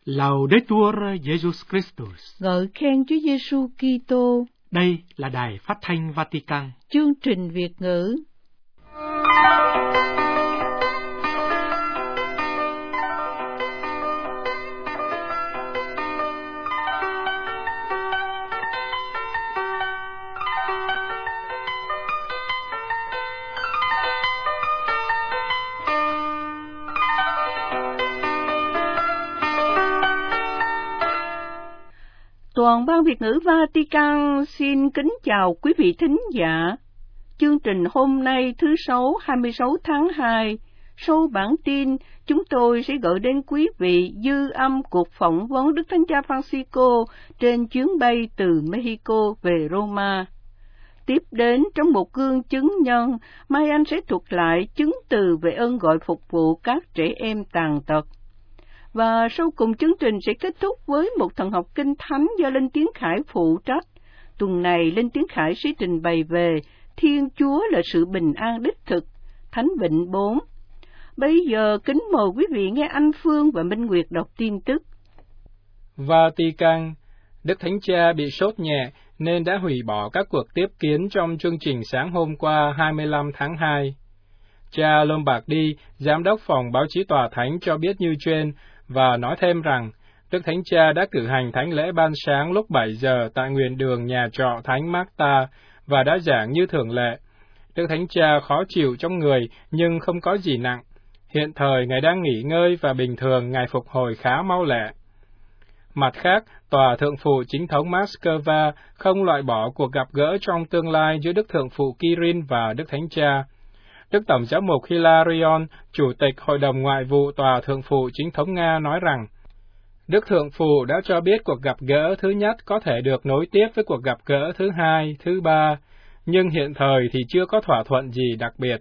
Laudetur Jesus Christus. Ngợi khen Chúa Giêsu Kitô. Đây là Đài Phát thanh Vatican. Chương trình Việt ngữ. Toàn ban Việt ngữ Vatican xin kính chào quý vị thính giả. Chương trình hôm nay thứ Sáu 26 tháng 2, sau bản tin, chúng tôi sẽ gửi đến quý vị dư âm cuộc phỏng vấn Đức Thánh Cha Francisco trên chuyến bay từ Mexico về Roma. Tiếp đến, trong một gương chứng nhân, Mai Anh sẽ thuật lại chứng từ về ơn gọi phục vụ các trẻ em tàn tật. Và sau cùng chương trình sẽ kết thúc với một thần học kinh thánh do Linh Tiến Khải phụ trách. Tuần này, Linh Tiến Khải sẽ trình bày về Thiên Chúa là sự bình an đích thực, Thánh Vịnh 4. Bây giờ, kính mời quý vị nghe Anh Phương và Minh Nguyệt đọc tin tức. Vatican, Đức Thánh Cha bị sốt nhẹ nên đã hủy bỏ các cuộc tiếp kiến trong chương trình sáng hôm qua 25 tháng 2. Cha Lombardi, Giám đốc phòng báo chí Tòa Thánh cho biết như trên, và nói thêm rằng, Đức Thánh Cha đã cử hành thánh lễ ban sáng lúc 7 giờ tại nguyện đường nhà trọ Thánh Marta và đã giảng như thường lệ. Đức Thánh Cha khó chịu trong người nhưng không có gì nặng. Hiện thời Ngài đang nghỉ ngơi và bình thường Ngài phục hồi khá mau lẹ. Mặt khác, Tòa Thượng phụ Chính thống Moscow không loại bỏ cuộc gặp gỡ trong tương lai giữa Đức Thượng phụ Kirill và Đức Thánh Cha. Đức Tổng giám mục Hilarion, Chủ tịch Hội đồng Ngoại vụ Tòa Thượng phụ Chính thống Nga nói rằng, Đức Thượng phụ đã cho biết cuộc gặp gỡ thứ nhất có thể được nối tiếp với cuộc gặp gỡ thứ hai, thứ ba, nhưng hiện thời thì chưa có thỏa thuận gì đặc biệt.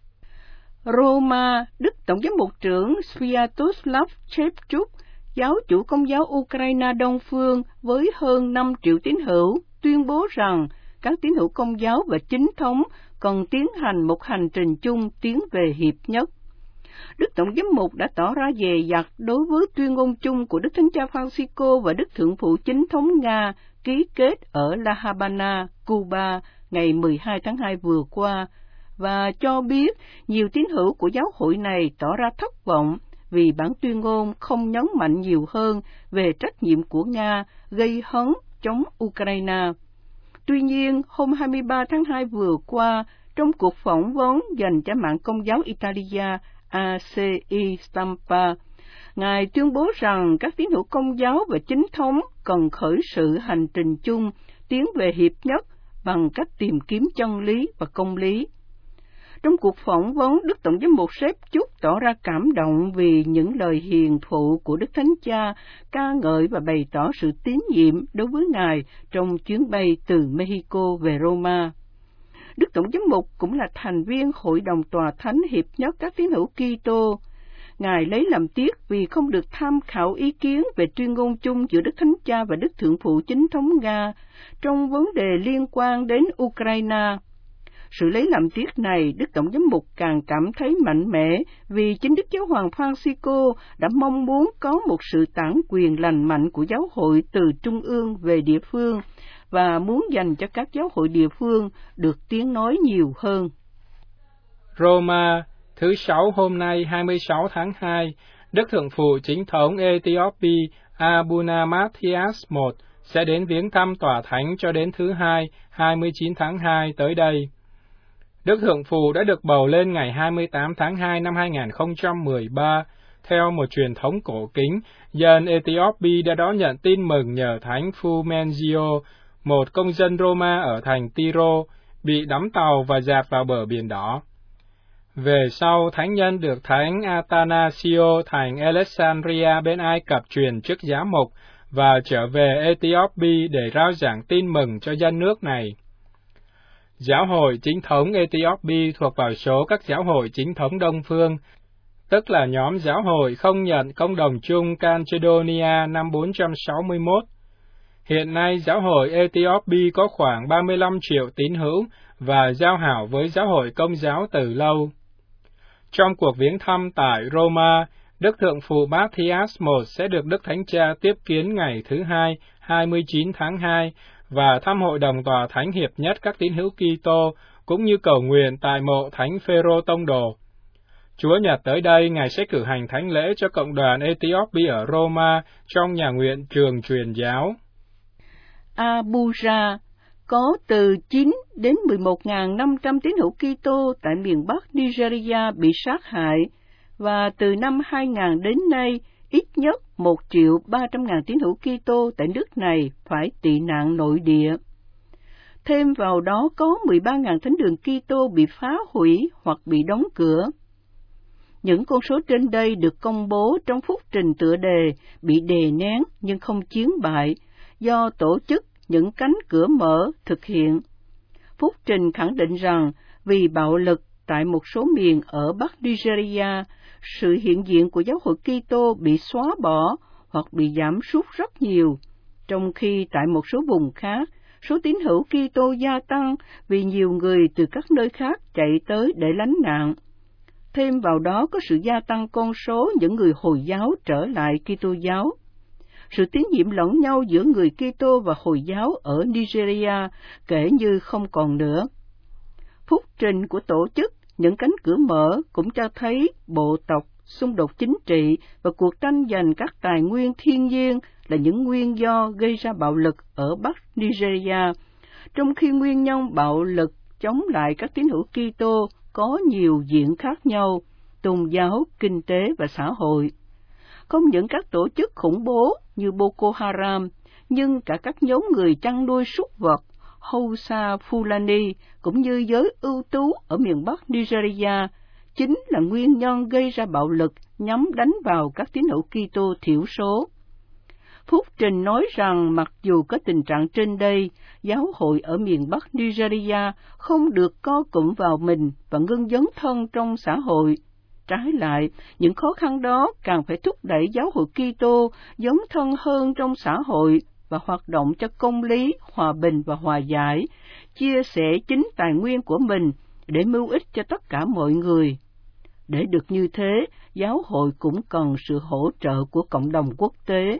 Roma, Đức Tổng giám mục trưởng Sviatoslav Shevchuk, giáo chủ Công giáo Ukraine Đông Phương với hơn 5 triệu tín hữu, tuyên bố rằng các tín hữu Công giáo và chính thống cần tiến hành một hành trình chung tiến về hiệp nhất. Đức Tổng giám mục đã tỏ ra dè dặt đối với tuyên ngôn chung của Đức Thánh Cha Francisco và Đức Thượng phụ Chính thống Nga ký kết ở La Habana, Cuba, ngày 12 tháng 2 vừa qua, và cho biết nhiều tín hữu của giáo hội này tỏ ra thất vọng vì bản tuyên ngôn không nhấn mạnh nhiều hơn về trách nhiệm của Nga gây hấn chống Ukraine. Tuy nhiên, hôm 23 tháng 2 vừa qua, trong cuộc phỏng vấn dành cho mạng Công giáo Italia ACI Stampa, Ngài tuyên bố rằng các tín hữu Công giáo và chính thống cần khởi sự hành trình chung tiến về hiệp nhất bằng cách tìm kiếm chân lý và công lý. Trong cuộc phỏng vấn, Đức Tổng giám mục Shevchuk tỏ ra cảm động vì những lời hiền thụ của Đức Thánh Cha, ca ngợi và bày tỏ sự tín nhiệm đối với Ngài trong chuyến bay từ Mexico về Roma. Đức Tổng giám mục cũng là thành viên Hội đồng Tòa Thánh Hiệp nhất các tín hữu Kitô. Ngài lấy làm tiếc vì không được tham khảo ý kiến về tuyên ngôn chung giữa Đức Thánh Cha và Đức Thượng phụ Chính thống Nga trong vấn đề liên quan đến Ukraine. Sự lấy làm tiếc này, Đức Tổng giám mục càng cảm thấy mạnh mẽ vì chính Đức Giáo hoàng Francisco đã mong muốn có một sự tản quyền lành mạnh của giáo hội từ trung ương về địa phương và muốn dành cho các giáo hội địa phương được tiếng nói nhiều hơn. Roma, thứ Sáu hôm nay 26 tháng 2, Đức Thượng phụ Chính thống Ethiopia Abuna Matthias I sẽ đến viếng thăm Tòa Thánh cho đến thứ Hai, 29 tháng 2 tới đây. Đức Thượng phụ đã được bầu lên ngày 28 tháng 2 năm 2013. Theo một truyền thống cổ kính, dân Ethiopia đã đón nhận tin mừng nhờ Thánh Fulgencio, một công dân Roma ở thành Tyro, bị đắm tàu và dạt vào bờ biển đỏ. Về sau, thánh nhân được Thánh Athanasio thành Alexandria bên Ai Cập truyền chức giám mục và trở về Ethiopia để rao giảng tin mừng cho dân nước này. Giáo hội chính thống Ethiopia thuộc vào số các giáo hội chính thống Đông Phương, tức là nhóm giáo hội không nhận công đồng chung Chalcedonia năm 461. Hiện nay, giáo hội Ethiopia có khoảng 35 triệu tín hữu và giao hảo với giáo hội Công giáo từ lâu. Trong cuộc viếng thăm tại Roma, Đức Thượng Phụ Matthias I sẽ được Đức Thánh Cha tiếp kiến ngày thứ Hai, 29 tháng 2, và thăm hội đồng tòa thánh hiệp nhất các tín hữu Kitô, cũng như cầu nguyện tại mộ Thánh Phêrô Tông Đồ. Chúa Nhật tới đây, Ngài sẽ cử hành thánh lễ cho cộng đoàn Ethiopia ở Roma trong nhà nguyện trường truyền giáo. Abuja có từ 9 đến 11.500 tín hữu Kitô tại miền Bắc Nigeria bị sát hại, và từ năm 2000 đến nay, ít nhất 1.300.000 tín hữu Kitô tại nước này phải tị nạn nội địa. Thêm vào đó có 13.000 thánh đường Kitô bị phá hủy hoặc bị đóng cửa. Những con số trên đây được công bố trong phúc trình tựa đề bị đè nén nhưng không chiến bại do tổ chức Những Cánh Cửa Mở thực hiện. Phúc trình khẳng định rằng vì bạo lực tại một số miền ở Bắc Nigeria, sự hiện diện của giáo hội Kitô bị xóa bỏ hoặc bị giảm sút rất nhiều, trong khi tại một số vùng khác, số tín hữu Kitô gia tăng vì nhiều người từ các nơi khác chạy tới để lánh nạn. Thêm vào đó có sự gia tăng con số những người Hồi giáo trở lại Kitô giáo. Sự tín nhiệm lẫn nhau giữa người Kitô và Hồi giáo ở Nigeria kể như không còn nữa. Phúc trình của tổ chức Những Cánh Cửa Mở cũng cho thấy bộ tộc, xung đột chính trị và cuộc tranh giành các tài nguyên thiên nhiên là những nguyên do gây ra bạo lực ở Bắc Nigeria, trong khi nguyên nhân bạo lực chống lại các tín hữu Kitô có nhiều diện khác nhau: tôn giáo, kinh tế và xã hội. Không những các tổ chức khủng bố như Boko Haram, nhưng cả các nhóm người chăn nuôi súc vật, Hausa Fulani, cũng như giới ưu tú ở miền Bắc Nigeria, chính là nguyên nhân gây ra bạo lực nhắm đánh vào các tín hữu Kitô thiểu số. Phúc trình nói rằng mặc dù có tình trạng trên đây, giáo hội ở miền Bắc Nigeria không được co cụm vào mình và ngưng dấn thân trong xã hội. Trái lại, những khó khăn đó càng phải thúc đẩy giáo hội Kitô dấn thân hơn trong xã hội và hoạt động cho công lý, hòa bình và hòa giải, chia sẻ chính tài nguyên của mình để mưu ích cho tất cả mọi người. Để được như thế, giáo hội cũng cần sự hỗ trợ của cộng đồng quốc tế.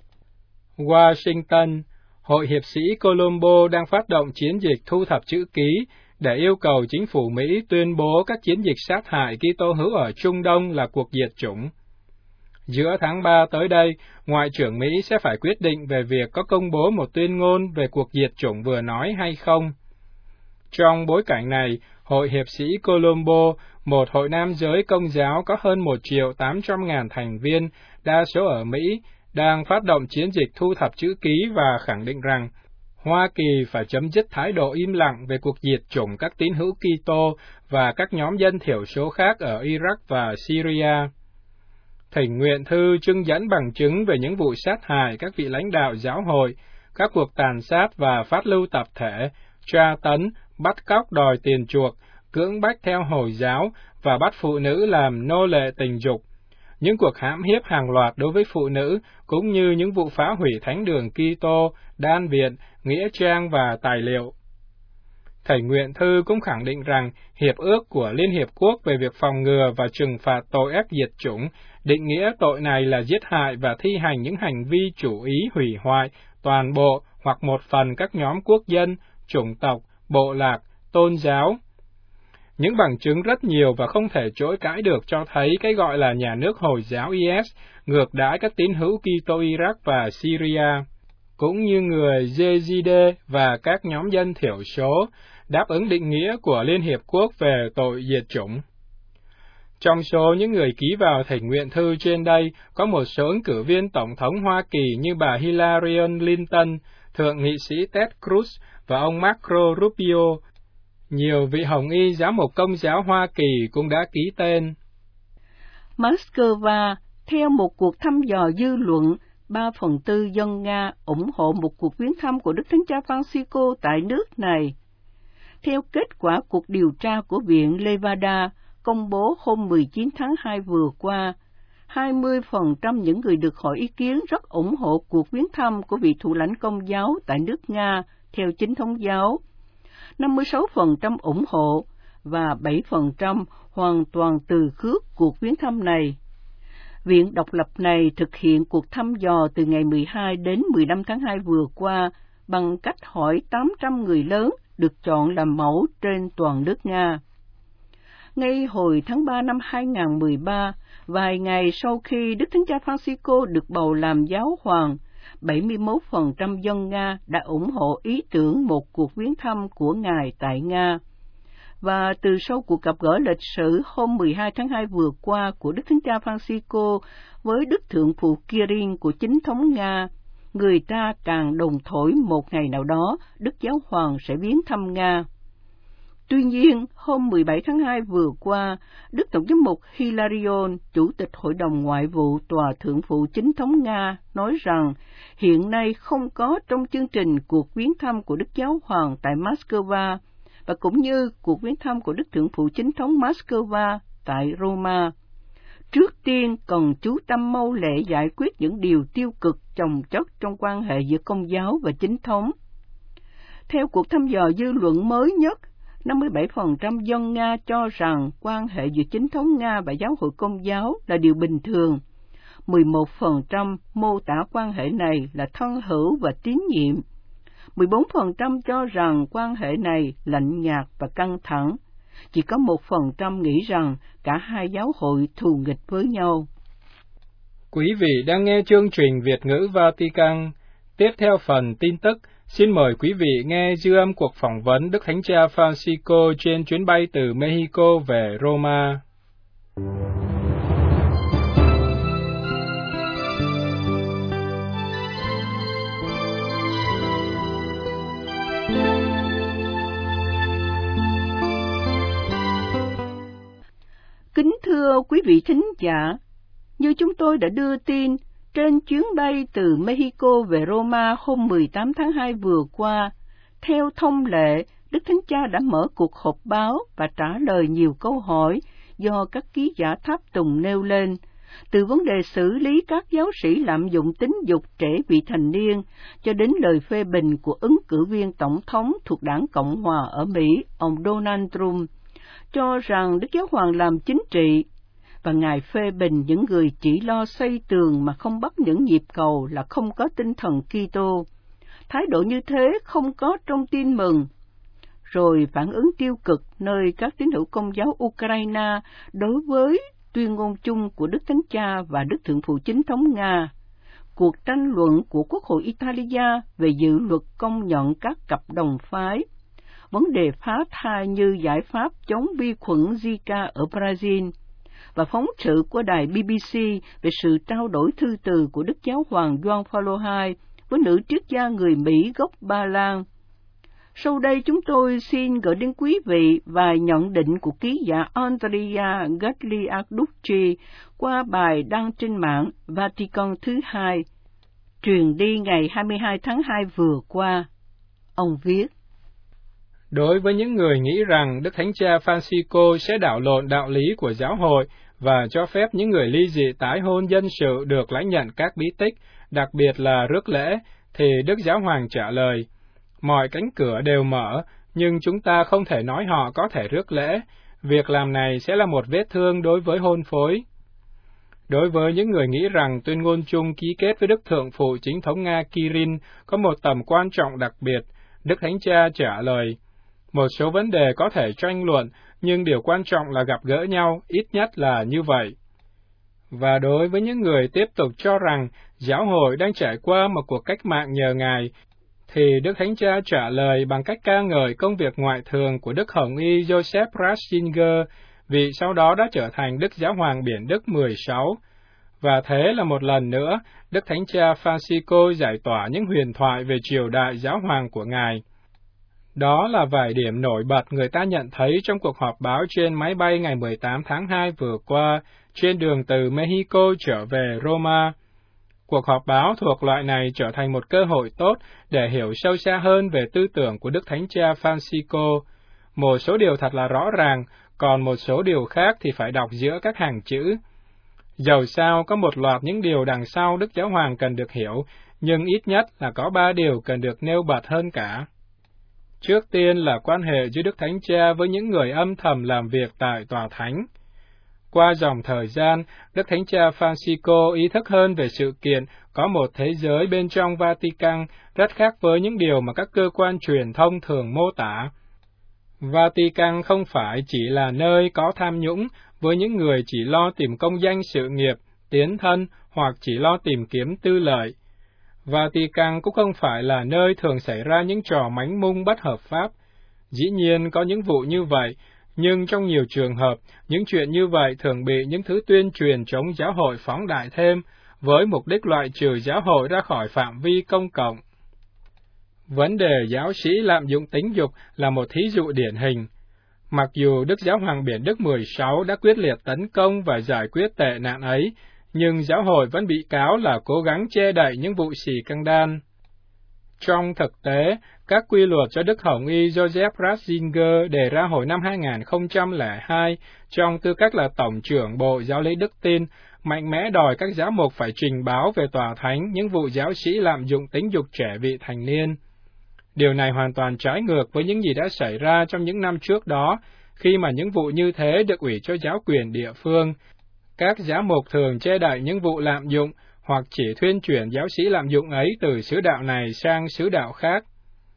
Washington, Hội Hiệp sĩ Colombo đang phát động chiến dịch thu thập chữ ký để yêu cầu chính phủ Mỹ tuyên bố các chiến dịch sát hại Kitô hữu ở Trung Đông là cuộc diệt chủng. Giữa tháng 3 tới đây, Ngoại trưởng Mỹ sẽ phải quyết định về việc có công bố một tuyên ngôn về cuộc diệt chủng vừa nói hay không. Trong bối cảnh này, Hội Hiệp sĩ Colombo, một hội nam giới Công giáo có hơn 1.800.000 thành viên, đa số ở Mỹ, đang phát động chiến dịch thu thập chữ ký và khẳng định rằng Hoa Kỳ phải chấm dứt thái độ im lặng về cuộc diệt chủng các tín hữu Kitô và các nhóm dân thiểu số khác ở Iraq và Syria. Thỉnh nguyện thư trưng dẫn bằng chứng về những vụ sát hại các vị lãnh đạo giáo hội, các cuộc tàn sát và phát lưu tập thể, tra tấn, bắt cóc đòi tiền chuộc, cưỡng bách theo Hồi giáo và bắt phụ nữ làm nô lệ tình dục, những cuộc hãm hiếp hàng loạt đối với phụ nữ, cũng như những vụ phá hủy thánh đường Kitô, đan viện, nghĩa trang và tài liệu. Thỉnh nguyện thư cũng khẳng định rằng Hiệp ước của Liên Hiệp Quốc về việc phòng ngừa và trừng phạt tội ác diệt chủng định nghĩa tội này là giết hại và thi hành những hành vi chủ ý hủy hoại toàn bộ hoặc một phần các nhóm quốc dân, chủng tộc, bộ lạc, tôn giáo. Những bằng chứng rất nhiều và không thể chối cãi được cho thấy cái gọi là nhà nước Hồi giáo IS ngược đãi các tín hữu Kitô Iraq và Syria, cũng như người Yazidi và các nhóm dân thiểu số, đáp ứng định nghĩa của Liên Hiệp Quốc về tội diệt chủng. Trong số những người ký vào thỉnh nguyện thư trên đây, có một số ứng cử viên Tổng thống Hoa Kỳ như bà Hillary Clinton, Thượng nghị sĩ Ted Cruz và ông Marco Rubio. Nhiều vị hồng y giám mục Công giáo Hoa Kỳ cũng đã ký tên. Moscow, theo một cuộc thăm dò dư luận, 3/4 dân Nga ủng hộ một cuộc viếng thăm của Đức Thánh Cha Francisco tại nước này. Theo kết quả cuộc điều tra của Viện Levada công bố hôm 19 tháng 2 vừa qua, 20% những người được hỏi ý kiến rất ủng hộ cuộc viếng thăm của vị thủ lãnh Công giáo tại nước Nga theo chính thống giáo, 56% ủng hộ và 7% hoàn toàn từ khước cuộc viếng thăm này. Viện độc lập này thực hiện cuộc thăm dò từ ngày 12 đến 15 tháng 2 vừa qua bằng cách hỏi 800 người lớn được chọn làm mẫu trên toàn nước Nga. Ngay hồi tháng 3 năm 2013, vài ngày sau khi Đức Thánh Cha Francisco được bầu làm giáo hoàng, 71% dân Nga đã ủng hộ ý tưởng một cuộc viếng thăm của Ngài tại Nga. Và từ sau cuộc gặp gỡ lịch sử hôm 12 tháng 2 vừa qua của Đức Thánh Cha Francisco với Đức Thượng phụ Kirill của chính thống Nga, người ta càng đồn thổi một ngày nào đó Đức Giáo Hoàng sẽ viếng thăm Nga. Tuy nhiên, hôm 17 tháng 2 vừa qua, Đức Tổng giám mục Hilarion, Chủ tịch Hội đồng Ngoại vụ Tòa Thượng phụ chính thống Nga, nói rằng hiện nay không có trong chương trình cuộc viếng thăm của Đức Giáo Hoàng tại Moscow, và cũng như cuộc viếng thăm của Đức Thượng phụ chính thống Moscow tại Roma. Trước tiên cần chú tâm mau lẹ giải quyết những điều tiêu cực chồng chất trong quan hệ giữa Công giáo và chính thống. Theo cuộc thăm dò dư luận mới nhất, 57% dân Nga cho rằng quan hệ giữa chính thống Nga và giáo hội Công giáo là điều bình thường. 11% mô tả quan hệ này là thân hữu và tín nhiệm. 14% cho rằng quan hệ này lạnh nhạt và căng thẳng. Chỉ có 1% nghĩ rằng cả hai giáo hội thù nghịch với nhau. Quý vị đang nghe chương trình Việt ngữ Vatican. Tiếp theo phần tin tức, xin mời quý vị nghe dư âm cuộc phỏng vấn Đức Thánh Cha Francisco trên chuyến bay từ Mexico về Roma. Kính thưa quý vị thính giả, như chúng tôi đã đưa tin, trên chuyến bay từ Mexico về Roma hôm 18 tháng 2 vừa qua, theo thông lệ, Đức Thánh Cha đã mở cuộc họp báo và trả lời nhiều câu hỏi do các ký giả tháp tùng nêu lên, từ vấn đề xử lý các giáo sĩ lạm dụng tính dục trẻ vị thành niên, cho đến lời phê bình của ứng cử viên tổng thống thuộc đảng Cộng hòa ở Mỹ, ông Donald Trump, cho rằng Đức Giáo Hoàng làm chính trị, và Ngài phê bình những người chỉ lo xây tường mà không bắt những nhịp cầu là không có tinh thần Kitô. Thái độ như thế không có trong tin mừng. Rồi phản ứng tiêu cực nơi các tín hữu Công giáo Ukraine đối với tuyên ngôn chung của Đức Thánh Cha và Đức Thượng phụ chính thống Nga. Cuộc tranh luận của Quốc hội Italia về dự luật công nhận các cặp đồng phái. Vấn đề phá thai như giải pháp chống vi khuẩn Zika ở Brazil, và phóng sự của đài BBC về sự trao đổi thư từ của Đức Giáo hoàng Gioan Phaolô II với nữ triết gia người Mỹ gốc Ba Lan. Sau đây chúng tôi xin gửi đến quý vị vài nhận định của ký giả Andrea Gagliarducci qua bài đăng trên mạng Vatican thứ 2, truyền đi ngày 22 tháng 2 vừa qua. Ông viết: Đối với những người nghĩ rằng Đức Thánh Cha Francisco sẽ đảo lộn đạo lý của giáo hội và cho phép những người ly dị tái hôn dân sự được lãnh nhận các bí tích, đặc biệt là rước lễ, thì Đức Giáo Hoàng trả lời: mọi cánh cửa đều mở, nhưng chúng ta không thể nói họ có thể rước lễ. Việc làm này sẽ là một vết thương đối với hôn phối. Đối với những người nghĩ rằng tuyên ngôn chung ký kết với Đức Thượng phụ chính thống Nga Kirill có một tầm quan trọng đặc biệt, Đức Thánh Cha trả lời: một số vấn đề có thể tranh luận, nhưng điều quan trọng là gặp gỡ nhau, ít nhất là như vậy. Và đối với những người tiếp tục cho rằng giáo hội đang trải qua một cuộc cách mạng nhờ Ngài, thì Đức Thánh Cha trả lời bằng cách ca ngợi công việc ngoại thường của Đức Hồng Y Joseph Ratzinger, vị sau đó đã trở thành Đức Giáo hoàng Biển Đức 16. Và thế là một lần nữa, Đức Thánh Cha Francisco giải tỏa những huyền thoại về triều đại giáo hoàng của Ngài. Đó là vài điểm nổi bật người ta nhận thấy trong cuộc họp báo trên máy bay ngày 18 tháng 2 vừa qua, trên đường từ Mexico trở về Roma. Cuộc họp báo thuộc loại này trở thành một cơ hội tốt để hiểu sâu xa hơn về tư tưởng của Đức Thánh Cha Francisco. Một số điều thật là rõ ràng, còn một số điều khác thì phải đọc giữa các hàng chữ. Dầu sao có một loạt những điều đằng sau Đức Giáo Hoàng cần được hiểu, nhưng ít nhất là có 3 điều cần được nêu bật hơn cả. Trước tiên là quan hệ giữa Đức Thánh Cha với những người âm thầm làm việc tại Tòa Thánh. Qua dòng thời gian, Đức Thánh Cha Francisco ý thức hơn về sự kiện có một thế giới bên trong Vatican rất khác với những điều mà các cơ quan truyền thông thường mô tả. Vatican không phải chỉ là nơi có tham nhũng với những người chỉ lo tìm công danh sự nghiệp, tiến thân hoặc chỉ lo tìm kiếm tư lợi. Vatican cũng không phải là nơi thường xảy ra những trò mánh mung bất hợp pháp. Dĩ nhiên có những vụ như vậy, nhưng trong nhiều trường hợp, những chuyện như vậy thường bị những thứ tuyên truyền chống giáo hội phóng đại thêm, với mục đích loại trừ giáo hội ra khỏi phạm vi công cộng. Vấn đề giáo sĩ lạm dụng tính dục là một thí dụ điển hình. Mặc dù Đức Giáo hoàng Biển Đức 16 đã quyết liệt tấn công và giải quyết tệ nạn ấy, nhưng giáo hội vẫn bị cáo là cố gắng che đậy những vụ xì căng đan. Trong thực tế, các quy luật do Đức Hồng Y Joseph Ratzinger đề ra hồi năm 2002 trong tư cách là Tổng trưởng Bộ Giáo lý Đức Tin, mạnh mẽ đòi các giám mục phải trình báo về tòa thánh những vụ giáo sĩ lạm dụng tính dục trẻ vị thành niên. Điều này hoàn toàn trái ngược với những gì đã xảy ra trong những năm trước đó, khi mà những vụ như thế được ủy cho giáo quyền địa phương. Các giám mục thường che đậy những vụ lạm dụng, hoặc chỉ thuyên chuyển giáo sĩ lạm dụng ấy từ xứ đạo này sang xứ đạo khác.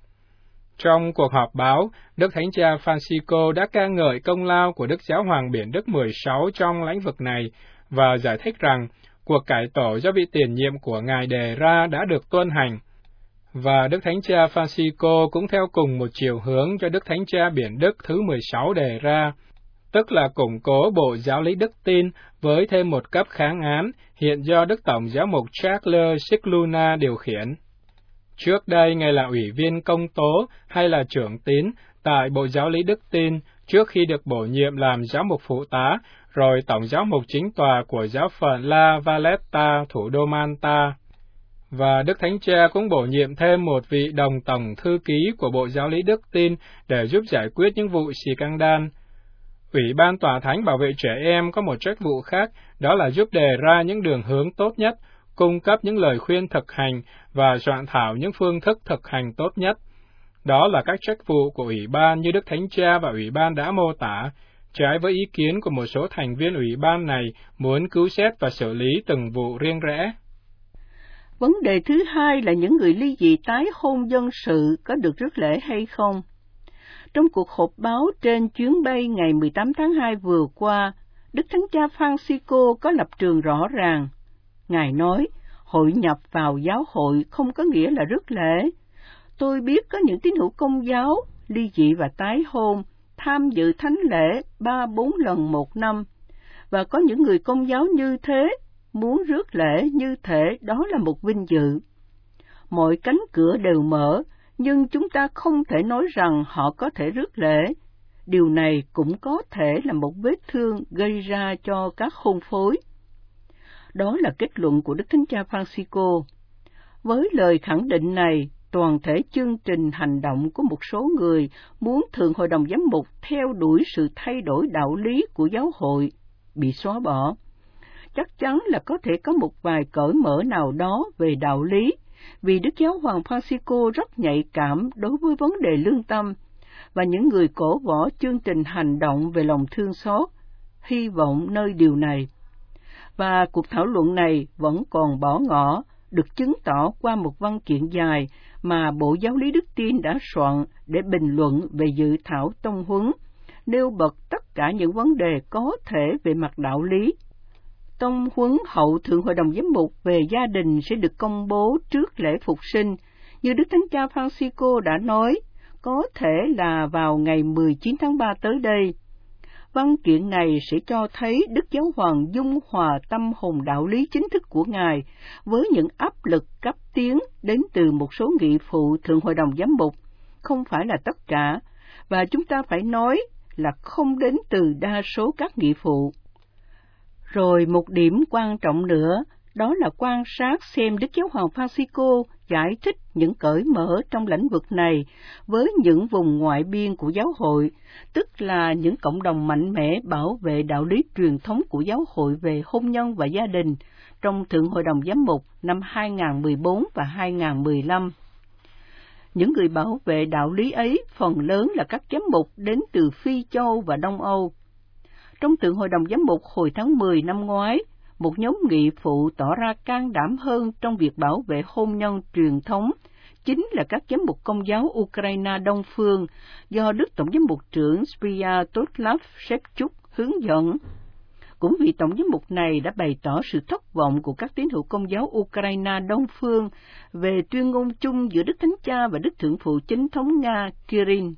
Trong cuộc họp báo, Đức Thánh Cha Francisco đã ca ngợi công lao của Đức Giáo hoàng Biển Đức 16 trong lĩnh vực này, và giải thích rằng cuộc cải tổ do vị tiền nhiệm của Ngài đề ra đã được tuân hành. Và Đức Thánh Cha Francisco cũng theo cùng một chiều hướng cho Đức Thánh Cha Biển Đức thứ 16 đề ra, tức là củng cố Bộ Giáo lý Đức Tin với thêm một cấp kháng án, hiện do Đức Tổng Giám mục Charles Scicluna điều khiển. Trước đây, Ngài là ủy viên công tố hay là trưởng tín tại Bộ Giáo lý Đức Tin trước khi được bổ nhiệm làm giám mục phụ tá, rồi Tổng Giám mục chính tòa của giáo phận La Valletta, thủ đô Manta. Và Đức Thánh Cha cũng bổ nhiệm thêm một vị đồng tổng thư ký của Bộ Giáo lý Đức Tin để giúp giải quyết những vụ xì căng đan. Ủy ban Tòa Thánh Bảo vệ Trẻ Em có một trách vụ khác, đó là giúp đề ra những đường hướng tốt nhất, cung cấp những lời khuyên thực hành và soạn thảo những phương thức thực hành tốt nhất. Đó là các trách vụ của Ủy ban như Đức Thánh Cha và Ủy ban đã mô tả, trái với ý kiến của một số thành viên Ủy ban này muốn cứu xét và xử lý từng vụ riêng rẽ. Vấn đề thứ hai là những người ly dị tái hôn dân sự có được rước lễ hay không? Trong cuộc họp báo trên chuyến bay ngày 18 tháng 2 vừa qua, Đức Thánh Cha Francisco có lập trường rõ ràng. Ngài nói, hội nhập vào giáo hội không có nghĩa là rước lễ. Tôi biết có những tín hữu Công giáo, ly dị và tái hôn, tham dự thánh lễ 3-4 lần một năm, và có những người Công giáo như thế, muốn rước lễ như thể đó là một vinh dự. Mọi cánh cửa đều mở, nhưng chúng ta không thể nói rằng họ có thể rước lễ. Điều này cũng có thể là một vết thương gây ra cho các hôn phối. Đó là kết luận của Đức Thánh Cha Francisco. Với lời khẳng định này, toàn thể chương trình hành động của một số người muốn Thượng Hội đồng Giám mục theo đuổi sự thay đổi đạo lý của giáo hội bị xóa bỏ. Chắc chắn là có thể có một vài cởi mở nào đó về đạo lý, vì Đức Giáo hoàng Francisco rất nhạy cảm đối với vấn đề lương tâm, và những người cổ võ chương trình hành động về lòng thương xót, hy vọng nơi điều này. Và cuộc thảo luận này vẫn còn bỏ ngỏ, được chứng tỏ qua một văn kiện dài mà Bộ Giáo lý Đức Tin đã soạn để bình luận về dự thảo tông huấn, nêu bật tất cả những vấn đề có thể về mặt đạo lý. Tông huấn hậu Thượng Hội đồng Giám mục về gia đình sẽ được công bố trước lễ Phục sinh, như Đức Thánh Cha Francisco đã nói, có thể là vào ngày 19 tháng 3 tới đây. Văn kiện này sẽ cho thấy Đức Giáo hoàng dung hòa tâm hồn đạo lý chính thức của Ngài với những áp lực cấp tiến đến từ một số nghị phụ Thượng Hội đồng Giám mục, không phải là tất cả, và chúng ta phải nói là không đến từ đa số các nghị phụ. Rồi một điểm quan trọng nữa, đó là quan sát xem Đức Giáo hoàng Francisco giải thích những cởi mở trong lĩnh vực này với những vùng ngoại biên của giáo hội, tức là những cộng đồng mạnh mẽ bảo vệ đạo lý truyền thống của giáo hội về hôn nhân và gia đình trong Thượng Hội đồng Giám mục năm 2014 và 2015. Những người bảo vệ đạo lý ấy phần lớn là các giám mục đến từ Phi Châu và Đông Âu. trong Thượng Hội đồng Giám mục hồi tháng 10 năm ngoái, một nhóm nghị phụ tỏ ra can đảm hơn trong việc bảo vệ hôn nhân truyền thống, chính là các giám mục Công giáo Ukraine Đông Phương do Đức Tổng giám mục trưởng Sviatoslav Shevchuk hướng dẫn. Cũng vì Tổng giám mục này đã bày tỏ sự thất vọng của các tín hữu Công giáo Ukraine Đông Phương về tuyên ngôn chung giữa Đức Thánh Cha và Đức Thượng phụ Chính thống Nga Kirill.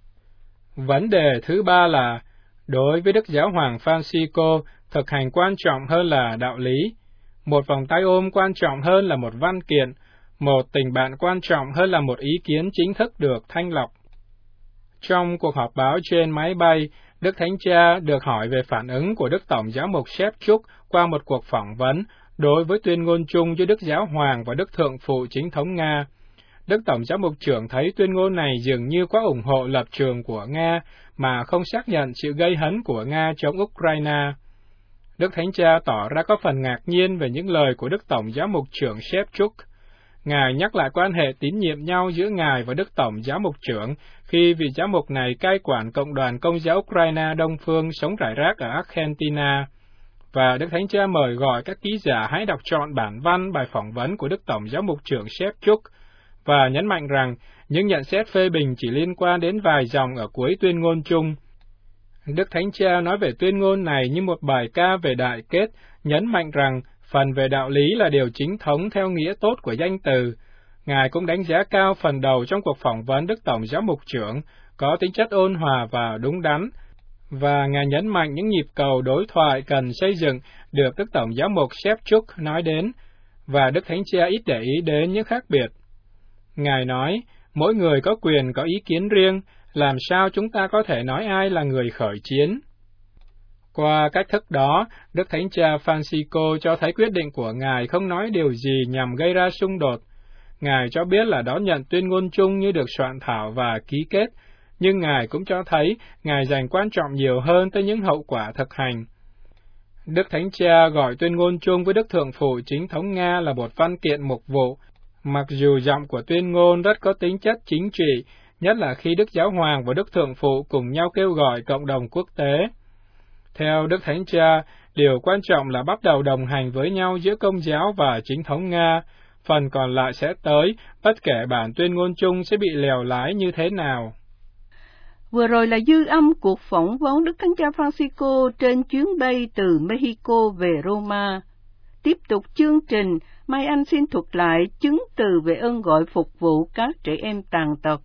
Vấn đề thứ ba là, đối với Đức Giáo hoàng Francisco, thực hành quan trọng hơn là đạo lý, một vòng tay ôm quan trọng hơn là một văn kiện, một tình bạn quan trọng hơn là một ý kiến chính thức được thanh lọc. Trong cuộc họp báo trên máy bay, Đức Thánh Cha được hỏi về phản ứng của Đức Tổng Giám mục Shevchuk qua một cuộc phỏng vấn đối với tuyên ngôn chung giữa Đức Giáo hoàng và Đức Thượng phụ Chính thống Nga. Đức Tổng Giám mục trưởng thấy tuyên ngôn này dường như quá ủng hộ lập trường của Nga, mà không xác nhận sự gây hấn của Nga chống Ukraine. Đức Thánh Cha tỏ ra có phần ngạc nhiên về những lời của Đức Tổng Giám mục trưởng Shevchuk. Ngài nhắc lại quan hệ tín nhiệm nhau giữa Ngài và Đức Tổng Giám mục trưởng khi vị giám mục này cai quản cộng đoàn Công giáo Ukraine Đông Phương sống rải rác ở Argentina. Và Đức Thánh Cha mời gọi các ký giả hãy đọc trọn bản văn bài phỏng vấn của Đức Tổng Giám mục trưởng Shevchuk, và nhấn mạnh rằng những nhận xét phê bình chỉ liên quan đến vài dòng ở cuối tuyên ngôn chung. Đức Thánh Cha nói về tuyên ngôn này như một bài ca về đại kết, nhấn mạnh rằng phần về đạo lý là điều chính thống theo nghĩa tốt của danh từ. Ngài cũng đánh giá cao phần đầu trong cuộc phỏng vấn Đức Tổng Giám mục trưởng, có tính chất ôn hòa và đúng đắn, và Ngài nhấn mạnh những nhịp cầu đối thoại cần xây dựng được Đức Tổng Giám mục Shevchuk nói đến, và Đức Thánh Cha ít để ý đến những khác biệt. Ngài nói, mỗi người có quyền có ý kiến riêng, làm sao chúng ta có thể nói ai là người khởi chiến? Qua cách thức đó, Đức Thánh Cha Francisco cho thấy quyết định của Ngài không nói điều gì nhằm gây ra xung đột. Ngài cho biết là đón nhận tuyên ngôn chung như được soạn thảo và ký kết, nhưng Ngài cũng cho thấy Ngài dành quan trọng nhiều hơn tới những hậu quả thực hành. Đức Thánh Cha gọi tuyên ngôn chung với Đức Thượng phụ Chính thống Nga là một văn kiện mục vụ, mặc dù giọng của tuyên ngôn rất có tính chất chính trị, nhất là khi Đức Giáo hoàng và Đức Thượng phụ cùng nhau kêu gọi cộng đồng quốc tế. Theo Đức Thánh Cha, điều quan trọng là bắt đầu đồng hành với nhau giữa Công giáo và Chính thống Nga, phần còn lại sẽ tới, bất kể bản tuyên ngôn chung sẽ bị lèo lái như thế nào. Vừa rồi là dư âm cuộc phỏng vấn Đức Thánh Cha Francisco trên chuyến bay từ Mexico về Roma. Tiếp tục chương trình, Mai Anh xin thuật lại chứng từ về ơn gọi phục vụ các trẻ em tàn tật.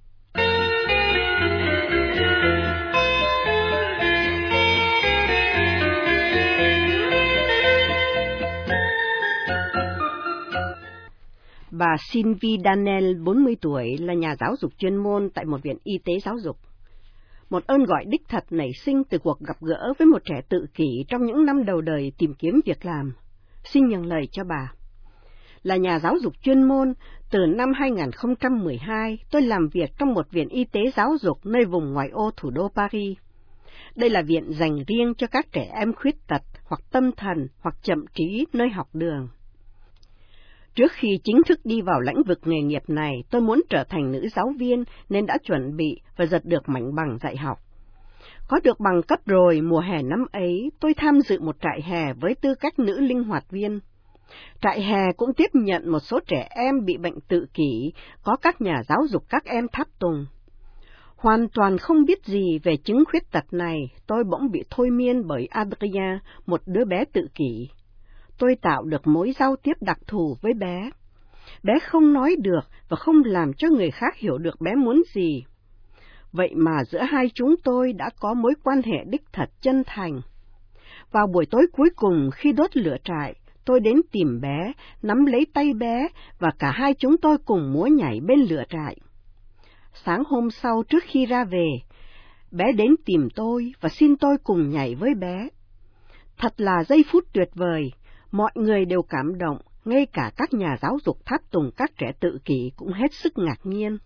Bà Sylvie Daniel, 40 tuổi, là nhà giáo dục chuyên môn tại một viện y tế giáo dục. Một ơn gọi đích thật nảy sinh từ cuộc gặp gỡ với một trẻ tự kỷ trong những năm đầu đời tìm kiếm việc làm. Xin nhường lời cho bà. Là nhà giáo dục chuyên môn, từ năm 2012, tôi làm việc trong một viện y tế giáo dục nơi vùng ngoại ô thủ đô Paris. Đây là viện dành riêng cho các trẻ em khuyết tật hoặc tâm thần hoặc chậm trí nơi học đường. Trước khi chính thức đi vào lĩnh vực nghề nghiệp này, tôi muốn trở thành nữ giáo viên nên đã chuẩn bị và giật được mảnh bằng dạy học. Có được bằng cấp rồi, mùa hè năm ấy, tôi tham dự một trại hè với tư cách nữ linh hoạt viên. Trại hè cũng tiếp nhận một số trẻ em bị bệnh tự kỷ, có các nhà giáo dục các em tháp tùng. Hoàn toàn không biết gì về chứng khuyết tật này, tôi bỗng bị thôi miên bởi Adria, một đứa bé tự kỷ. Tôi tạo được mối giao tiếp đặc thù với bé. Bé không nói được và không làm cho người khác hiểu được bé muốn gì. Vậy mà giữa hai chúng tôi đã có mối quan hệ đích thật chân thành. Vào buổi tối cuối cùng khi đốt lửa trại, tôi đến tìm bé, nắm lấy tay bé và cả hai chúng tôi cùng múa nhảy bên lửa trại. Sáng hôm sau trước khi ra về, bé đến tìm tôi và xin tôi cùng nhảy với bé. Thật là giây phút tuyệt vời, mọi người đều cảm động, ngay cả các nhà giáo dục tháp tùng các trẻ tự kỷ cũng hết sức ngạc nhiên.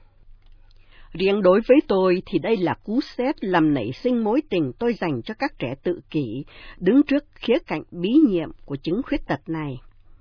Riêng đối với tôi thì đây là cú sét làm nảy sinh mối tình tôi dành cho các trẻ tự kỷ, đứng trước khía cạnh bí nhiệm của chứng khuyết tật này.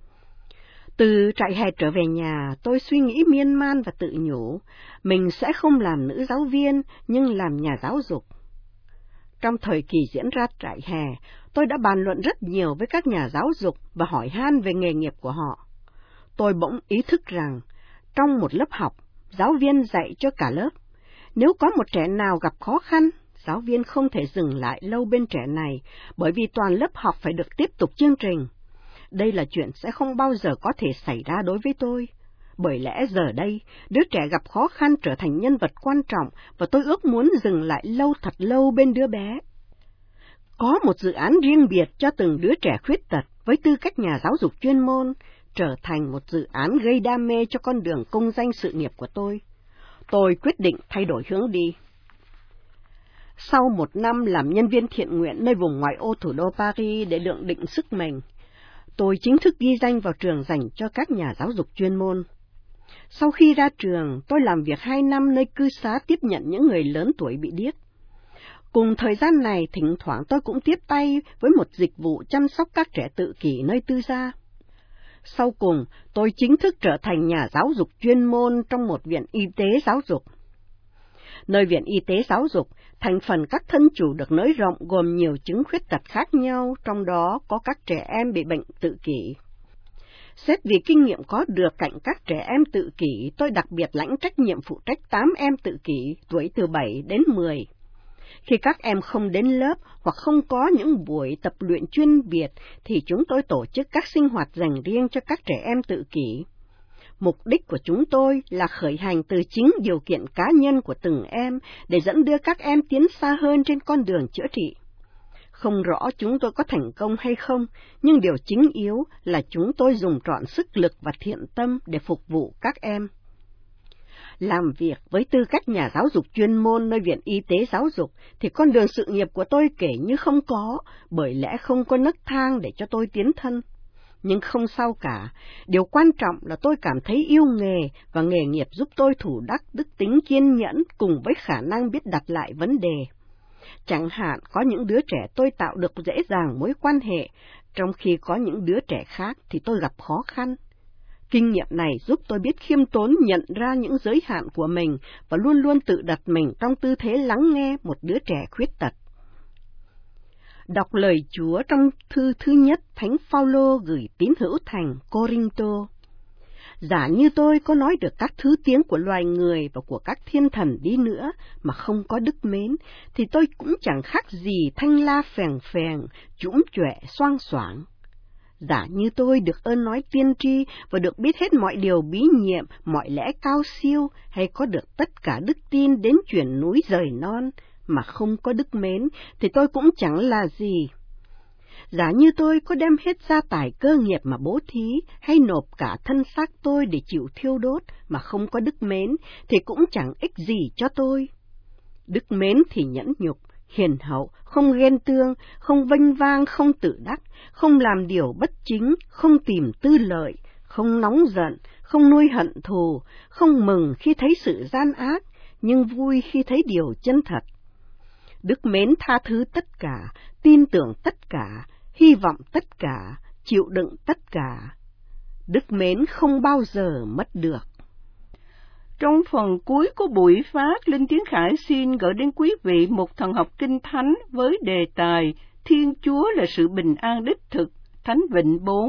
Từ trại hè trở về nhà, tôi suy nghĩ miên man và tự nhủ, mình sẽ không làm nữ giáo viên, nhưng làm nhà giáo dục. Trong thời kỳ diễn ra trại hè, tôi đã bàn luận rất nhiều với các nhà giáo dục và hỏi han về nghề nghiệp của họ. Tôi bỗng ý thức rằng, trong một lớp học, giáo viên dạy cho cả lớp. Nếu có một trẻ nào gặp khó khăn, giáo viên không thể dừng lại lâu bên trẻ này, bởi vì toàn lớp học phải được tiếp tục chương trình. Đây là chuyện sẽ không bao giờ có thể xảy ra đối với tôi. Bởi lẽ giờ đây, đứa trẻ gặp khó khăn trở thành nhân vật quan trọng và tôi ước muốn dừng lại thật lâu bên đứa bé. Có một dự án riêng biệt cho từng đứa trẻ khuyết tật với tư cách nhà giáo dục chuyên môn, trở thành một dự án gây đam mê cho con đường công danh sự nghiệp của tôi. Tôi quyết định thay đổi hướng đi. Sau 1 năm làm nhân viên thiện nguyện nơi vùng ngoại ô thủ đô Paris để lượng định sức mình, tôi chính thức ghi danh vào trường dành cho các nhà giáo dục chuyên môn. Sau khi ra trường, tôi làm việc 2 năm nơi cư xá tiếp nhận những người lớn tuổi bị điếc. Cùng thời gian này, thỉnh thoảng tôi cũng tiếp tay với một dịch vụ chăm sóc các trẻ tự kỷ nơi tư gia. Sau cùng, tôi chính thức trở thành nhà giáo dục chuyên môn trong một viện y tế giáo dục. Nơi viện y tế giáo dục, thành phần các thân chủ được nới rộng gồm nhiều chứng khuyết tật khác nhau, trong đó có các trẻ em bị bệnh tự kỷ. Xét vì kinh nghiệm có được cạnh các trẻ em tự kỷ, tôi đặc biệt lãnh trách nhiệm phụ trách 8 em tự kỷ tuổi từ 7 đến 10. Khi các em không đến lớp hoặc không có những buổi tập luyện chuyên biệt, thì chúng tôi tổ chức các sinh hoạt dành riêng cho các trẻ em tự kỷ. Mục đích của chúng tôi là khởi hành từ chính điều kiện cá nhân của từng em để dẫn đưa các em tiến xa hơn trên con đường chữa trị. Không rõ chúng tôi có thành công hay không, nhưng điều chính yếu là chúng tôi dùng trọn sức lực và thiện tâm để phục vụ các em. Làm việc với tư cách nhà giáo dục chuyên môn nơi viện y tế giáo dục thì con đường sự nghiệp của tôi kể như không có, bởi lẽ không có nấc thang để cho tôi tiến thân. Nhưng không sao cả, điều quan trọng là tôi cảm thấy yêu nghề và nghề nghiệp giúp tôi thủ đắc đức tính kiên nhẫn cùng với khả năng biết đặt lại vấn đề. Chẳng hạn có những đứa trẻ tôi tạo được dễ dàng mối quan hệ, trong khi có những đứa trẻ khác thì tôi gặp khó khăn. Kinh nghiệm này giúp tôi biết khiêm tốn nhận ra những giới hạn của mình và luôn luôn tự đặt mình trong tư thế lắng nghe một đứa trẻ khuyết tật. Đọc lời Chúa trong thư thứ nhất Thánh Phaolô gửi tín hữu thành Cô-rinh-tô. Giả như tôi có nói được các thứ tiếng của loài người và của các thiên thần đi nữa mà không có đức mến, thì tôi cũng chẳng khác gì thanh la phèn phèn, trũm chọe xoang xoảng. Giả như tôi được ơn nói tiên tri và được biết hết mọi điều bí nhiệm, mọi lẽ cao siêu, hay có được tất cả đức tin đến chuyển núi rời non, mà không có đức mến, thì tôi cũng chẳng là gì. Giả như tôi có đem hết gia tài cơ nghiệp mà bố thí, hay nộp cả thân xác tôi để chịu thiêu đốt, mà không có đức mến, thì cũng chẳng ích gì cho tôi. Đức mến thì nhẫn nhục, hiền hậu, không ghen tương, không vênh vang, không tự đắc, không làm điều bất chính, không tìm tư lợi, không nóng giận, không nuôi hận thù, không mừng khi thấy sự gian ác, nhưng vui khi thấy điều chân thật. Đức mến tha thứ tất cả, tin tưởng tất cả, hy vọng tất cả, chịu đựng tất cả. Đức mến không bao giờ mất được. Trong phần cuối của buổi phát, Linh Tiến Khải xin gửi đến quý vị một thần học kinh thánh với đề tài Thiên Chúa là sự bình an đích thực, Thánh Vịnh 4.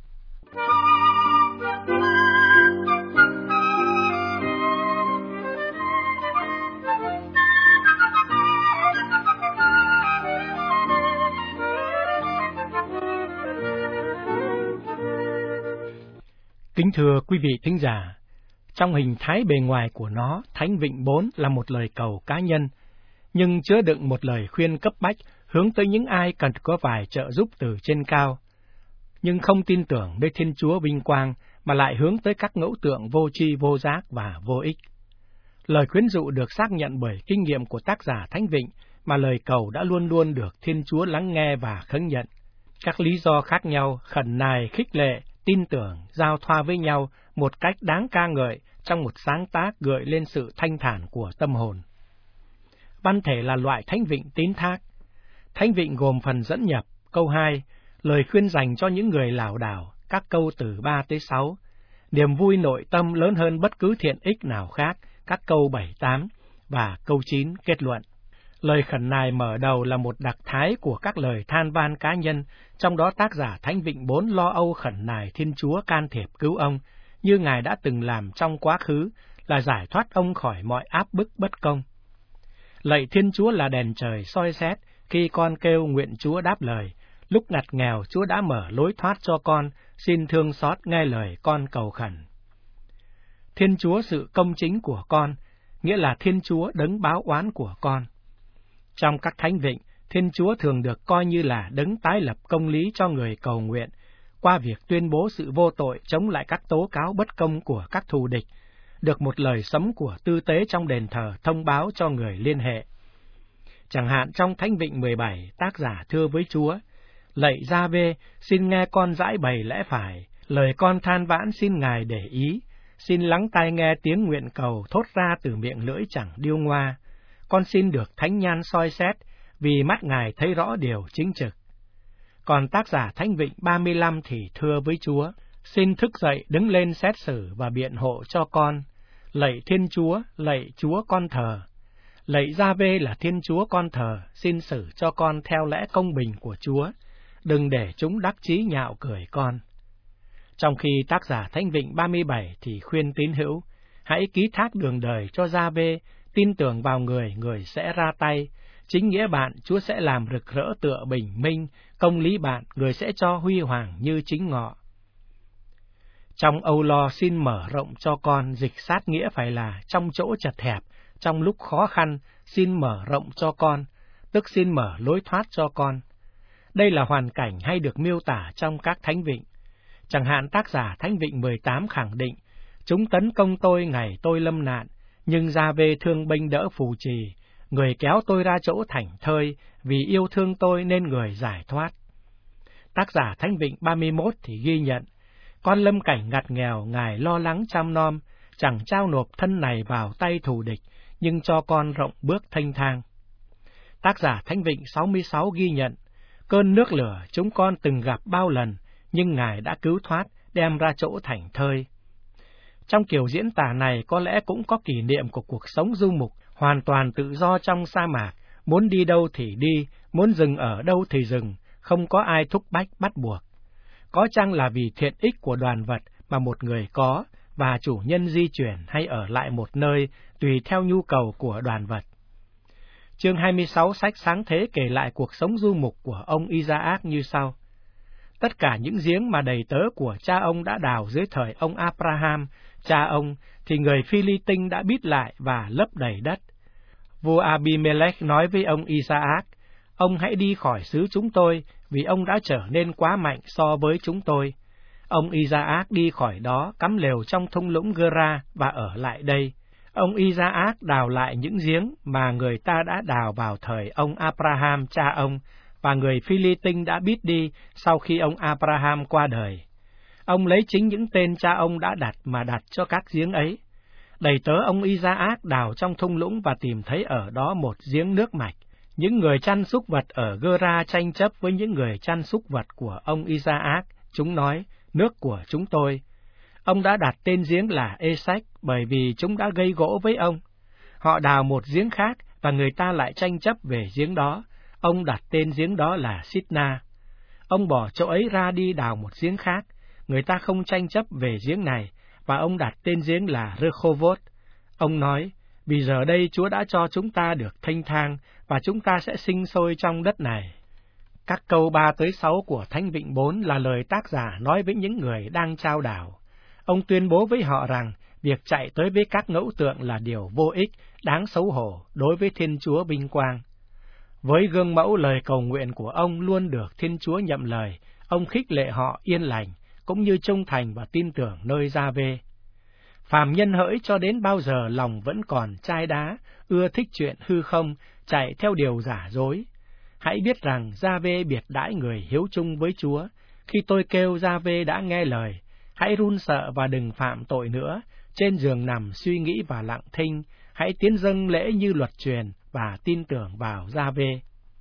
Kính thưa quý vị thính giả, trong hình thái bề ngoài của nó, Thánh Vịnh 4 là một lời cầu cá nhân, nhưng chứa đựng một lời khuyên cấp bách hướng tới những ai cần có vài trợ giúp từ trên cao, nhưng không tin tưởng nơi Thiên Chúa vinh quang mà lại hướng tới các ngẫu tượng vô tri vô giác và vô ích. Lời khuyến dụ được xác nhận bởi kinh nghiệm của tác giả Thánh Vịnh mà lời cầu đã luôn luôn được Thiên Chúa lắng nghe và khấn nhận. Các lý do khác nhau khẩn nài khích lệ, tin tưởng, giao thoa với nhau một cách đáng ca ngợi trong một sáng tác gợi lên sự thanh thản của tâm hồn. Văn thể là loại thánh vịnh tín thác. Thánh vịnh gồm phần dẫn nhập, câu 2, lời khuyên dành cho những người lảo đảo, các câu từ 3 tới 6, niềm vui nội tâm lớn hơn bất cứ thiện ích nào khác, các câu 7, 8, và câu 9 kết luận. Lời khẩn nài mở đầu là một đặc thái của các lời than van cá nhân, trong đó tác giả Thánh Vịnh 4 lo âu khẩn nài Thiên Chúa can thiệp cứu ông, như Ngài đã từng làm trong quá khứ, là giải thoát ông khỏi mọi áp bức bất công. Lạy Thiên Chúa là đèn trời soi xét, khi con kêu nguyện Chúa đáp lời, lúc ngặt nghèo Chúa đã mở lối thoát cho con, xin thương xót nghe lời con cầu khẩn. Thiên Chúa sự công chính của con, nghĩa là Thiên Chúa đấng báo oán của con. Trong các thánh vịnh, Thiên Chúa thường được coi như là đấng tái lập công lý cho người cầu nguyện, qua việc tuyên bố sự vô tội chống lại các tố cáo bất công của các thù địch, được một lời sấm của tư tế trong đền thờ thông báo cho người liên hệ. Chẳng hạn trong Thánh Vịnh 17, tác giả thưa với Chúa, lạy Gia-vê, xin nghe con giải bày lẽ phải, lời con than vãn xin Ngài để ý, xin lắng tai nghe tiếng nguyện cầu thốt ra từ miệng lưỡi chẳng điêu ngoa. Con xin được thánh nhan soi xét, vì mắt Ngài thấy rõ điều chính trực. Còn tác giả Thánh Vịnh 35 thì thưa với Chúa, xin thức dậy đứng lên xét xử và biện hộ cho con. Lạy Thiên Chúa, lạy Chúa con thờ. Lạy Gia-vê là Thiên Chúa con thờ, xin xử cho con theo lẽ công bình của Chúa, đừng để chúng đắc chí nhạo cười con. Trong khi tác giả Thánh Vịnh 37 thì khuyên tín hữu, hãy ký thác đường đời cho Gia-vê, tin tưởng vào người, người sẽ ra tay. Chính nghĩa bạn, Chúa sẽ làm rực rỡ tựa bình minh, công lý bạn, người sẽ cho huy hoàng như chính ngọ. Trong âu lo xin mở rộng cho con, dịch sát nghĩa phải là trong chỗ chật hẹp, trong lúc khó khăn, xin mở rộng cho con, tức xin mở lối thoát cho con. Đây là hoàn cảnh hay được miêu tả trong các thánh vịnh. Chẳng hạn tác giả Thánh Vịnh 18 khẳng định, chúng tấn công tôi ngày tôi lâm nạn, nhưng Gia-vê thương bênh đỡ phù trì, người kéo tôi ra chỗ thảnh thơi, vì yêu thương tôi nên người giải thoát. Tác giả Thánh Vịnh 31 thì ghi nhận, con lâm cảnh ngặt nghèo, Ngài lo lắng chăm nom, chẳng trao nộp thân này vào tay thù địch, nhưng cho con rộng bước thênh thang. Tác giả Thánh Vịnh 66 ghi nhận, cơn nước lửa chúng con từng gặp bao lần, nhưng Ngài đã cứu thoát, đem ra chỗ thảnh thơi. Trong kiểu diễn tả này có lẽ cũng có kỷ niệm của cuộc sống du mục, hoàn toàn tự do trong sa mạc, muốn đi đâu thì đi, muốn dừng ở đâu thì dừng, không có ai thúc bách bắt buộc. Có chăng là vì thiện ích của đoàn vật mà một người có, và chủ nhân di chuyển hay ở lại một nơi tùy theo nhu cầu của đoàn vật. Chương 26 sách Sáng Thế kể lại cuộc sống du mục của ông Isaac như sau. Tất cả những giếng mà đầy tớ của cha ông đã đào dưới thời ông Abraham, cha ông, thì người Phi-li-tinh đã bít lại và lấp đầy đất. Vua Abimelech nói với ông Isaac, ông hãy đi khỏi xứ chúng tôi, vì ông đã trở nên quá mạnh so với chúng tôi. Ông Isaac đi khỏi đó, cắm lều trong thung lũng Gera và ở lại đây. Ông Isaac đào lại những giếng mà người ta đã đào vào thời ông Abraham cha ông, và người Phi-li-tinh đã bít đi sau khi ông Abraham qua đời. Ông lấy chính những tên cha ông đã đặt mà đặt cho các giếng ấy. Đầy tớ ông Isaac đào trong thung lũng và tìm thấy ở đó một giếng nước mạch. Những người chăn súc vật ở Gera tranh chấp với những người chăn súc vật của ông Isaac. Chúng nói, nước của chúng tôi. Ông đã đặt tên giếng là Esek bởi vì chúng đã gây gỗ với ông. Họ đào một giếng khác và người ta lại tranh chấp về giếng đó. Ông đặt tên giếng đó là Sitna. Ông bỏ chỗ ấy ra đi đào một giếng khác. Người ta không tranh chấp về giếng này, và ông đặt tên giếng là Rehovot. Ông nói, vì giờ đây Chúa đã cho chúng ta được thênh thang, và chúng ta sẽ sinh sôi trong đất này. Các câu 3-6 của Thánh Vịnh 4 là lời tác giả nói với những người đang trao đảo. Ông tuyên bố với họ rằng, việc chạy tới với các ngẫu tượng là điều vô ích, đáng xấu hổ đối với Thiên Chúa vinh quang. Với gương mẫu lời cầu nguyện của ông luôn được Thiên Chúa nhậm lời, ông khích lệ họ yên lành, cũng như trung thành và tin tưởng nơi Gia-vê. Phàm nhân hỡi cho đến bao giờ lòng vẫn còn chai đá, ưa thích chuyện hư không, chạy theo điều giả dối. Hãy biết rằng Gia-vê biệt đãi người hiếu chung với Chúa. Khi tôi kêu Gia-vê đã nghe lời, hãy run sợ và đừng phạm tội nữa, trên giường nằm suy nghĩ và lặng thinh, hãy tiến dâng lễ như luật truyền và tin tưởng vào Gia-vê.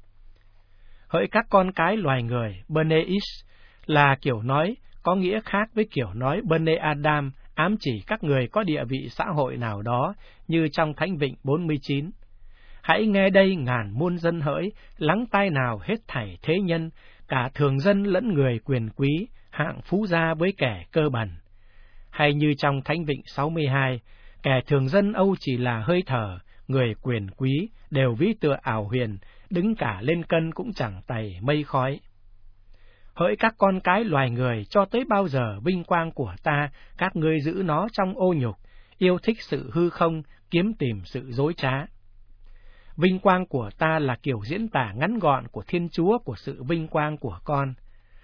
Hỡi các con cái loài người, Bene Ish là kiểu nói có nghĩa khác với kiểu nói Bene Adam, ám chỉ các người có địa vị xã hội nào đó, như trong Thánh Vịnh 49. Hãy nghe đây ngàn muôn dân hỡi, lắng tai nào hết thảy thế nhân, cả thường dân lẫn người quyền quý, hạng phú gia với kẻ cơ bẩn. Hay như trong Thánh Vịnh 62, kẻ thường dân âu chỉ là hơi thở, người quyền quý đều ví tựa ảo huyền, đứng cả lên cân cũng chẳng tày mây khói. Hỡi các con cái loài người, cho tới bao giờ vinh quang của ta, các ngươi giữ nó trong ô nhục, yêu thích sự hư không, kiếm tìm sự dối trá. Vinh quang của ta là kiểu diễn tả ngắn gọn của Thiên Chúa của sự vinh quang của con.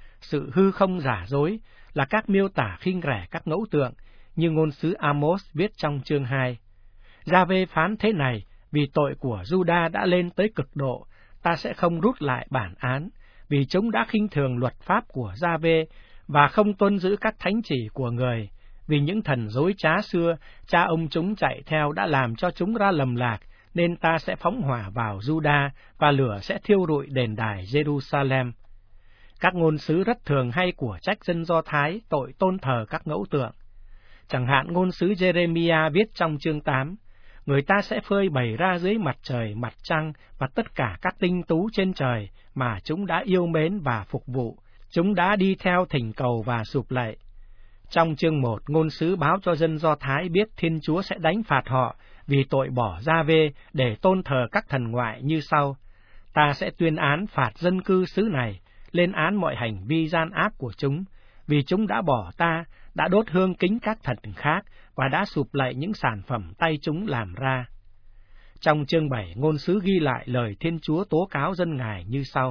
Sự hư không giả dối là các miêu tả khinh rẻ các ngẫu tượng, như ngôn sứ Amos viết trong chương 2. Gia-vê phán thế này, vì tội của Juda đã lên tới cực độ, ta sẽ không rút lại bản án, vì chúng đã khinh thường luật pháp của Gia-vê và không tuân giữ các thánh chỉ của người, vì những thần dối trá xưa, cha ông chúng chạy theo đã làm cho chúng ra lầm lạc, nên ta sẽ phóng hỏa vào Juda và lửa sẽ thiêu rụi đền đài Jerusalem. Các ngôn sứ rất thường hay của trách dân Do Thái tội tôn thờ các ngẫu tượng. Chẳng hạn ngôn sứ Jeremiah viết trong chương 8, người ta sẽ phơi bày ra dưới mặt trời, mặt trăng và tất cả các tinh tú trên trời mà chúng đã yêu mến và phục vụ, chúng đã đi theo thỉnh cầu và sụp lạy. Trong chương 1, ngôn sứ báo cho dân Do Thái biết Thiên Chúa sẽ đánh phạt họ vì tội bỏ Gia-vê để tôn thờ các thần ngoại như sau: ta sẽ tuyên án phạt dân cư xứ này, lên án mọi hành vi gian ác của chúng, vì chúng đã bỏ ta, đã đốt hương kính các thần khác và đã sụp lạy những sản phẩm tay chúng làm ra. Trong chương 7, ngôn sứ ghi lại lời Thiên Chúa tố cáo dân Ngài như sau: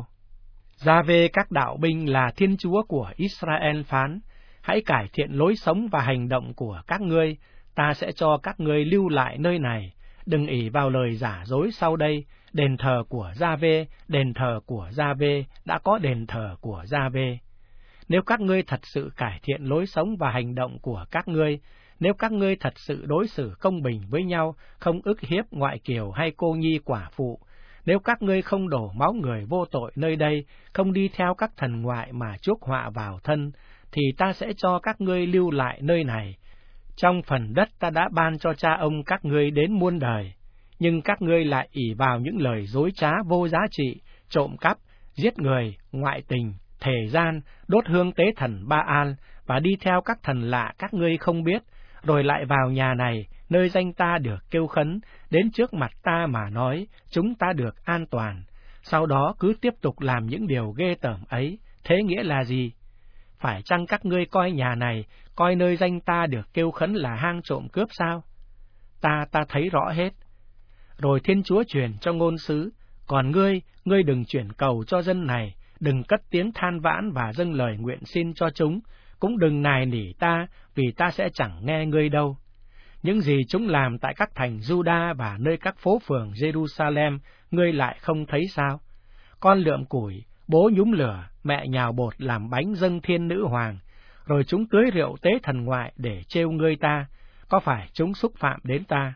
Gia-vê các đạo binh là Thiên Chúa của Israel phán, hãy cải thiện lối sống và hành động của các ngươi, ta sẽ cho các ngươi lưu lại nơi này, đừng ỷ vào lời giả dối sau đây, đền thờ của Gia-vê, đền thờ của Gia-vê, đã có đền thờ của Gia-vê. Nếu các ngươi thật sự cải thiện lối sống và hành động của các ngươi, nếu các ngươi thật sự đối xử công bình với nhau, không ức hiếp ngoại kiều hay cô nhi quả phụ, nếu các ngươi không đổ máu người vô tội nơi đây, không đi theo các thần ngoại mà chuốc họa vào thân, thì ta sẽ cho các ngươi lưu lại nơi này, trong phần đất ta đã ban cho cha ông các ngươi đến muôn đời. Nhưng các ngươi lại ỷ vào những lời dối trá vô giá trị, trộm cắp, giết người, ngoại tình, thề gian, đốt hương tế thần Ba-al và đi theo các thần lạ các ngươi không biết, rồi lại vào nhà này, nơi danh ta được kêu khấn, đến trước mặt ta mà nói, chúng ta được an toàn. Sau đó cứ tiếp tục làm những điều ghê tởm ấy, thế nghĩa là gì? Phải chăng các ngươi coi nhà này, coi nơi danh ta được kêu khấn là hang trộm cướp sao? Ta thấy rõ hết. Rồi Thiên Chúa truyền cho ngôn sứ, còn ngươi đừng chuyển cầu cho dân này, đừng cất tiếng than vãn và dâng lời nguyện xin cho chúng, cũng đừng nài nỉ ta, vì ta sẽ chẳng nghe ngươi đâu. Những gì chúng làm tại các thành Juda và nơi các phố phường Jerusalem, ngươi lại không thấy sao? Con lượm củi, bố nhúm lửa, mẹ nhào bột làm bánh dâng thiên nữ hoàng, rồi chúng tưới rượu tế thần ngoại để trêu ngươi ta, có phải chúng xúc phạm đến ta?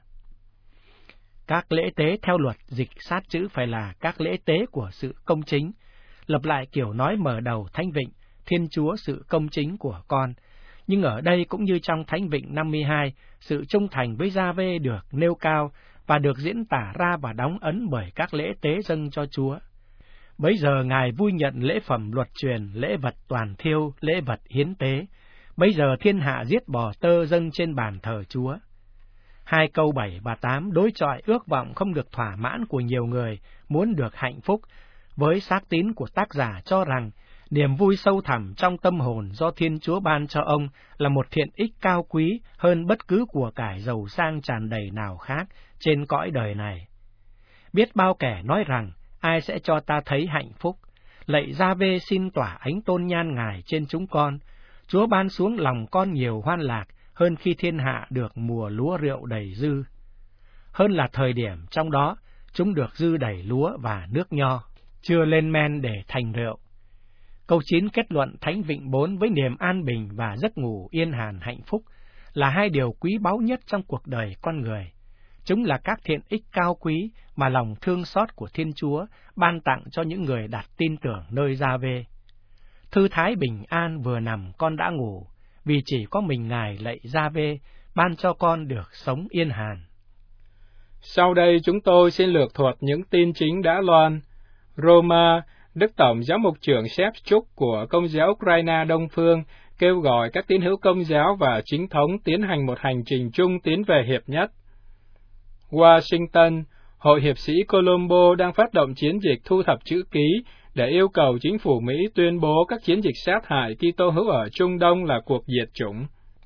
Các lễ tế theo luật dịch sát chữ phải là các lễ tế của sự công chính, lập lại kiểu nói mở đầu Thánh Vịnh, Thiên Chúa sự công chính của con. Nhưng ở đây cũng như trong Thánh Vịnh 52, sự trung thành với Gia-vê được nêu cao và được diễn tả ra và đóng ấn bởi các lễ tế dâng cho Chúa. Bấy giờ Ngài vui nhận lễ phẩm luật truyền, lễ vật toàn thiêu, lễ vật hiến tế. Bấy giờ thiên hạ giết bò tơ dâng trên bàn thờ Chúa. 2 câu 7 và 8 đối chọi ước vọng không được thỏa mãn của nhiều người muốn được hạnh phúc, với xác tín của tác giả cho rằng niềm vui sâu thẳm trong tâm hồn do Thiên Chúa ban cho ông là một thiện ích cao quý hơn bất cứ của cải giàu sang tràn đầy nào khác trên cõi đời này. Biết bao kẻ nói rằng, ai sẽ cho ta thấy hạnh phúc? Lạy Gia-vê xin tỏa ánh tôn nhan Ngài trên chúng con. Chúa ban xuống lòng con nhiều hoan lạc hơn khi thiên hạ được mùa lúa rượu đầy dư. Hơn là thời điểm trong đó, chúng được dư đầy lúa và nước nho, chưa lên men để thành rượu. Câu 9 kết luận Thánh Vịnh 4 với niềm an bình và giấc ngủ yên hàn hạnh phúc là hai điều quý báu nhất trong cuộc đời con người. Chúng là các thiện ích cao quý mà lòng thương xót của Thiên Chúa ban tặng cho những người đặt tin tưởng nơi Gia-vê. Thư thái bình an vừa nằm con đã ngủ, vì chỉ có mình Ngài lạy Gia-vê ban cho con được sống yên hàn. Sau đây chúng tôi xin lược thuật những tin chính đã loan. Roma, Đức Tổng Giám mục trưởng Shevchuk của Công giáo Ukraine Đông Phương kêu gọi các tín hữu Công giáo và chính thống tiến hành một hành trình chung tiến về hiệp nhất. Washington, Hội hiệp sĩ Colombo đang phát động chiến dịch thu thập chữ ký để yêu cầu chính phủ Mỹ tuyên bố các chiến dịch sát hại Kitô hữu ở Trung Đông là cuộc diệt chủng.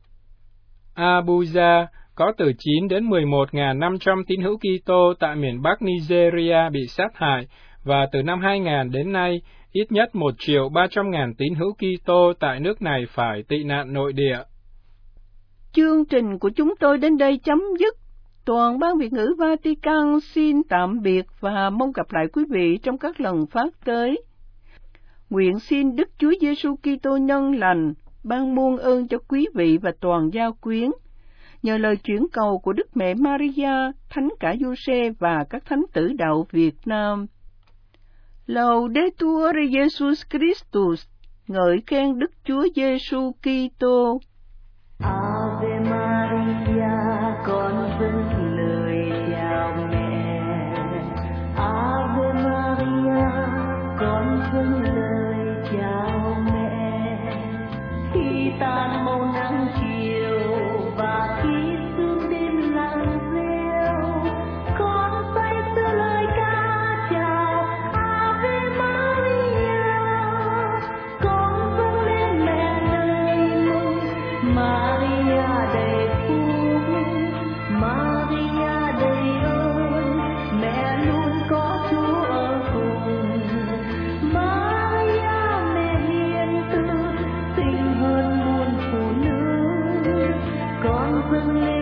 Abuja, có từ 9 đến 11.500 tín hữu Kitô tại miền Bắc Nigeria bị sát hại, và từ năm 2000 đến nay, ít nhất 1.300.000 tín hữu Kitô tại nước này phải tị nạn nội địa. Chương trình của chúng tôi đến đây chấm dứt. Toàn ban Việt ngữ Vatican xin tạm biệt và mong gặp lại quý vị trong các lần phát tới. Nguyện xin Đức Chúa Giêsu Kitô nhân lành ban muôn ơn cho quý vị và toàn gia quyến. Nhờ lời chuyển cầu của Đức Mẹ Maria, Thánh cả Giuse và các thánh tử đạo Việt Nam. Laudetur Jesus Christus, ngợi khen Đức Chúa Giêsu Kitô. Ave Maria, con dâng lời chào mẹ. Ave Maria, con dâng lời chào mẹ. Khi tan màu nắng chiều và khi sương đêm lặng rêu, con say sưa lời ca chào Ave Maria. Con dâng lên mẹ lời mừng Maria đầy phúc, Maria đầy ơn, mẹ luôn có Chúa ở cùng. Maria mẹ hiền từ, xinh hơn muôn phụ nữ, con dâng lên